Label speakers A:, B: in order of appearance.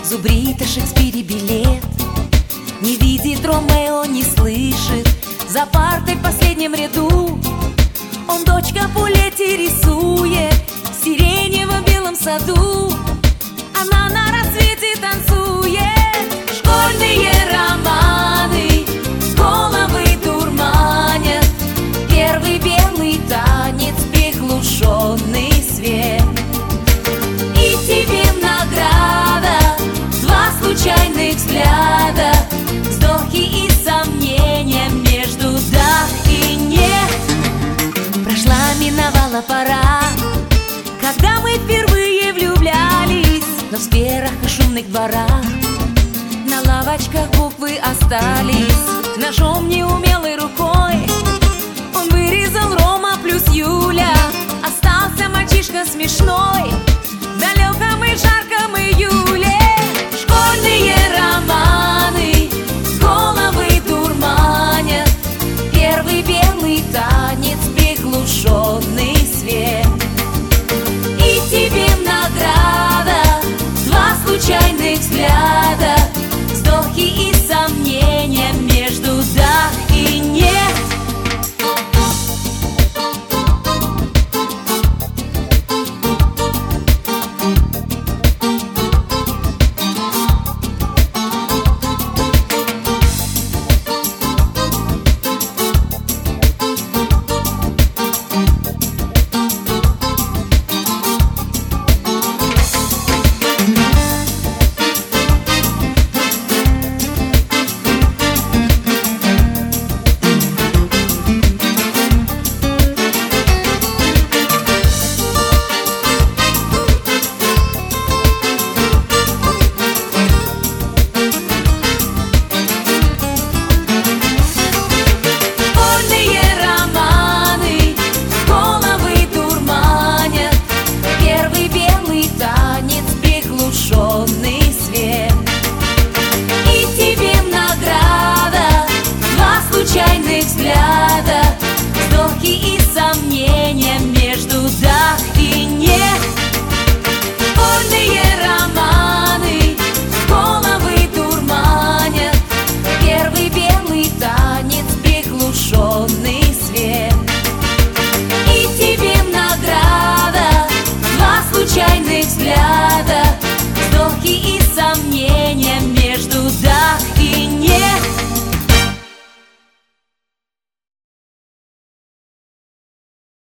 A: зубрит о Шекспире билет. Не видит Ромео, не слышит, за партой в последнем ряду он дочь Капулетти рисует в сиреневом белом саду. Она на рассвете танцует. Школьные романы головы дурманят. Первый белый танец, приглушенный свет. И тебе награда, два случайных взгляда, вздохи и сомнения между да и нет. Прошла, миновала пора, когда мы впервые влюблялись, но в скверах и шумных дворах на лавочках буквы остались. Ножом неумелой рукой он вырезал Рома плюс Юля. Остался мальчишка смешной,